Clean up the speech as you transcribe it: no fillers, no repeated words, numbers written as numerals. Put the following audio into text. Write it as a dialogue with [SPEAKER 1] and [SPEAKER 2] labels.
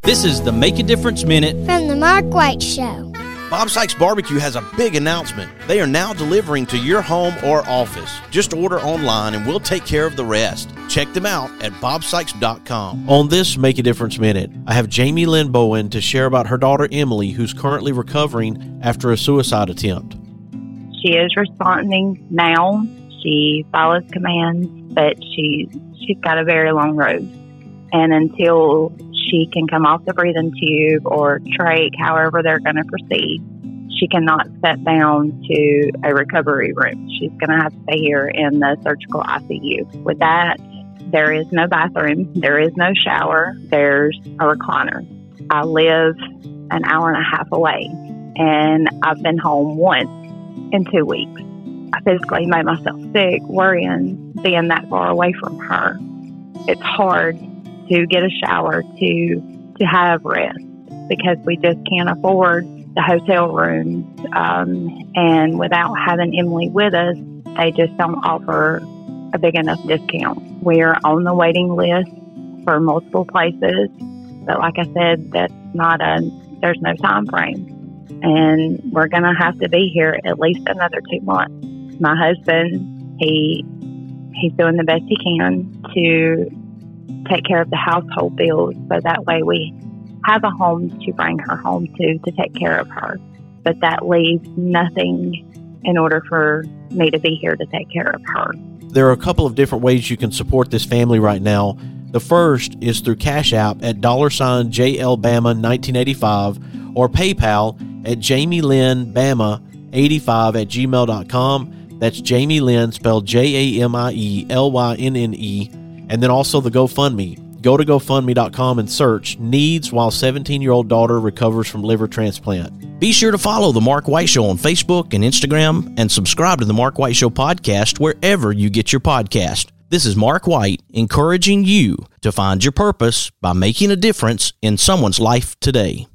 [SPEAKER 1] This is the Make a Difference Minute
[SPEAKER 2] from the Mark White Show.
[SPEAKER 3] Bob Sykes Barbecue has a big announcement. They are now delivering to your home or office. Just order online and we'll take care of the rest. Check them out at bobsykes.com.
[SPEAKER 4] On this Make a Difference Minute, I have Jamie Lynn Bowen to share about her daughter Emily, who's currently recovering after a suicide attempt.
[SPEAKER 5] She is responding now. She follows commands, but she's got a very long road. And until she can come off the breathing tube or trach, however they're going to proceed, she cannot step down to a recovery room. She's going to have to stay here in the surgical ICU. With that, there is no bathroom. There is no shower. There's a recliner. I live an hour and a half away, and I've been home once in 2 weeks. I physically made myself sick, worrying being that far away from her. It's hard to get a shower, to have rest, because we just can't afford the hotel rooms. And without having Emily with us, they just don't offer a big enough discount. We're on the waiting list for multiple places, but like I said, there's no time frame. And we're going to have to be here at least another 2 months. My husband, he's doing the best he can to take care of the household bills, so that way we have a home to bring her home to take care of her. But that leaves nothing in order for me to be here to take care of her.
[SPEAKER 4] There are a couple of different ways you can support this family right now. The first is through Cash App at $JLBama1985 or PayPal at JamieLynnBama85@gmail.com. That's Jamie Lynn, spelled JamieLynne, and then also the GoFundMe. Go to GoFundMe.com and search Needs While 17-Year-Old Daughter Recovers from Liver Transplant.
[SPEAKER 1] Be sure to follow The Mark White Show on Facebook and Instagram and subscribe to The Mark White Show podcast wherever you get your podcast. This is Mark White encouraging you to find your purpose by making a difference in someone's life today.